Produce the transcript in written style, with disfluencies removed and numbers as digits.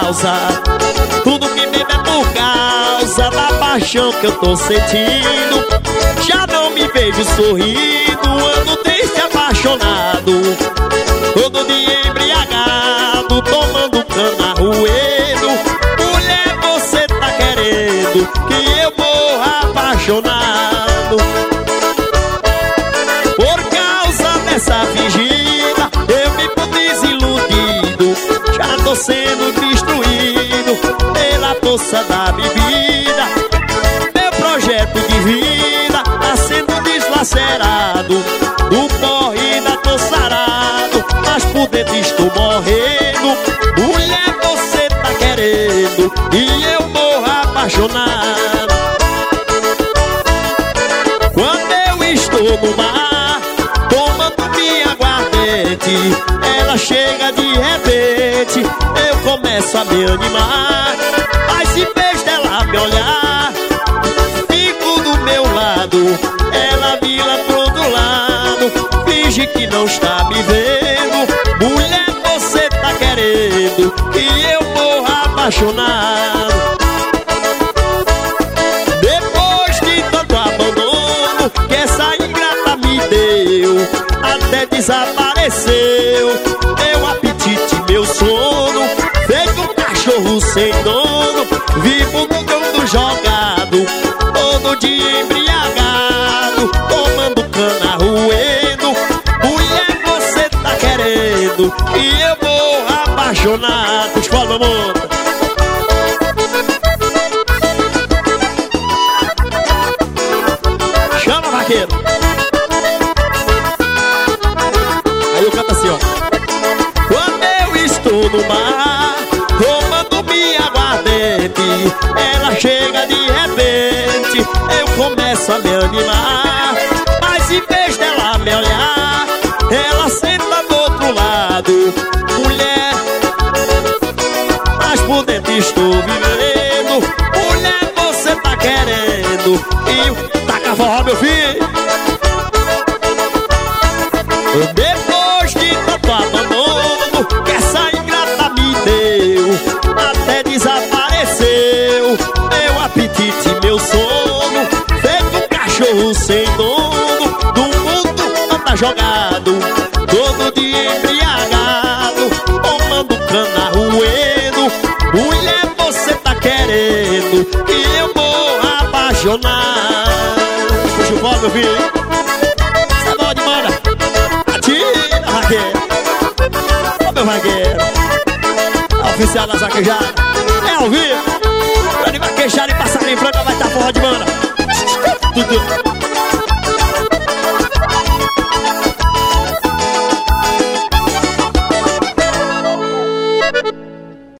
causa. Tudo que bebo é por causa da paixão que eu tô sentindo. Já não me vejo sorrindo, ando triste, apaixonado. Todo dia embriagado, tomando cana roendo. Mulher, você tá querendo que eu morra apaixonado. Por causa dessa fingida, eu fico desiludido. Já tô sendo destruído pela força da bebida. Meu projeto de vida tá sendo deslacerado. Do porre ainda tô sarado, mas por dentro estou morrendo. Mulher, você tá querendo e eu morro apaixonado. Quando eu estou no mar, tomando minha aguardente, ela chega de repente, eu começo a me animar. Mas em vez dela me olhar, fico do meu lado, ela vira pro outro lado, finge que não está me vendo. Mulher, você tá querendo que eu morra apaixonado. Depois de tanto abandono que essa ingrata me deu, até desapareceu meu apetite, meu sono. Feito um cachorro sem dono, vivo no mundo jogado, todo dia embriagado, tomando cana roendo. Mulher, você tá querendo e eu morro apaixonado. Escola, amor. Chama, vaqueiro. Aí eu canto assim, ó. Quando eu estou no mar, tomando minha aguardente, ela chega de repente, eu começo a me animar. Mas em vez dela me olhar, ela senta do outro lado. Mulher, mas por dentro estou vivendo. Mulher, você tá querendo e eu taca forró, meu filho. Depois de tanto abandono que essa ingrata me deu, até desapareceu meu apetite, meu sono. Feito um cachorro sem dono, do mundo anda jogado, todo dia embriagado, tomando cana roendo. Mulher, você tá querendo que eu morra apaixonado. Puxa o pó, meu filho. Sabor de mana. Atira, vaqueiro. Ó, meu vaqueiro. Oficial das vaquejadas. É ao vivo. Pra de vaquejada e passarinho branca vai estar forró de mana. Tudo.